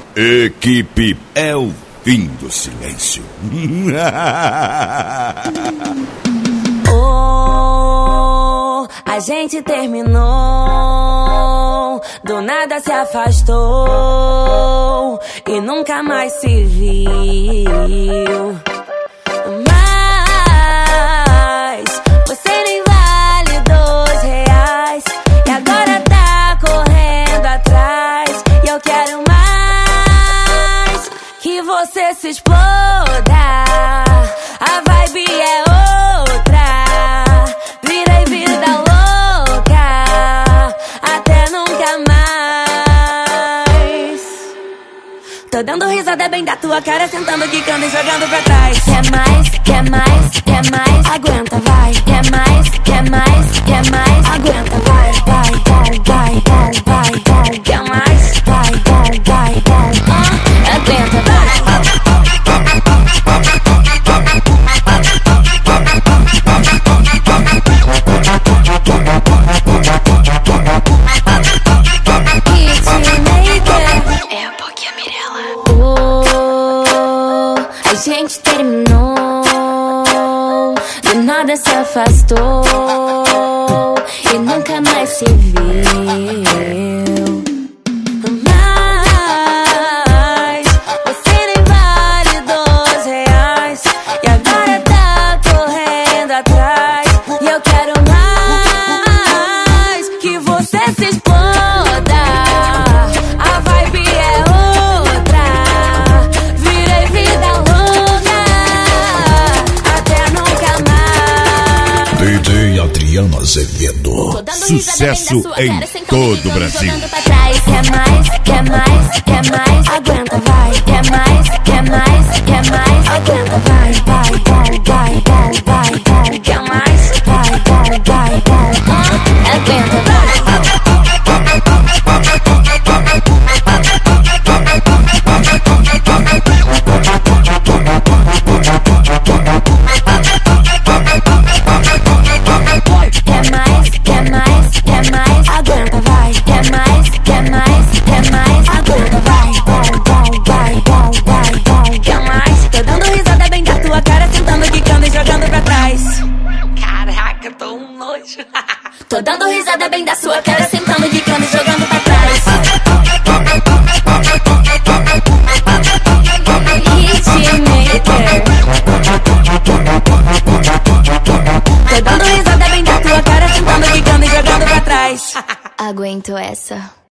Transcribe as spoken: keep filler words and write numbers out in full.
Equipe é o fim do silêncio. Oh, a gente terminou, do nada se afastou e nunca mais se viu. Mas você nem vale dois reais e agora tá correndo atrás. E eu quero mais que você se exploda. A vibe é outra, virei vida louca, até nunca mais. Tô dando risada bem da tua cara, sentando, quicando e jogando pra trás. Quer mais, quer mais, quer mais, aguenta, vai. Quer mais, quer mais, quer mais, aguenta, vai, vai, vai, vai, vai, vai. Quer mais, vai, vai, vai, vai, aguenta, vai. A gente terminou, do nada se afastou e nunca mais se viu. Mas você nem vale dois reais e agora tá correndo atrás. E eu quero mais que você se exploda. A vibe é outra, virei vida louca, até nunca mais. D J Adriano Azevedo, sucesso em todo o Brasil. Quer mais, quer mais, quer mais, aguenta, vai. Quer mais, quer mais, quer mais, aguenta, vai, vai, vai, vai, vai, vai, vai. Quer mais, vai, vai, vai, vai, aguenta, vai. Quer mais, quer mais, quer mais, aguenta, vai. Quer mais, quer mais, quer mais, aguenta, vai, vai, vai, vai, vai, vai, vai. Quer mais? Tô dando risada bem da tua cara, sentando, quicando e jogando pra trás. Caraca, tô um nojo. Tô dando risada bem da sua cara, sentando, quicando e jogando pra trás. Hitmaker. Tô dando risada bem da tua cara, sentando, quicando e jogando pra trás. Aguento essa.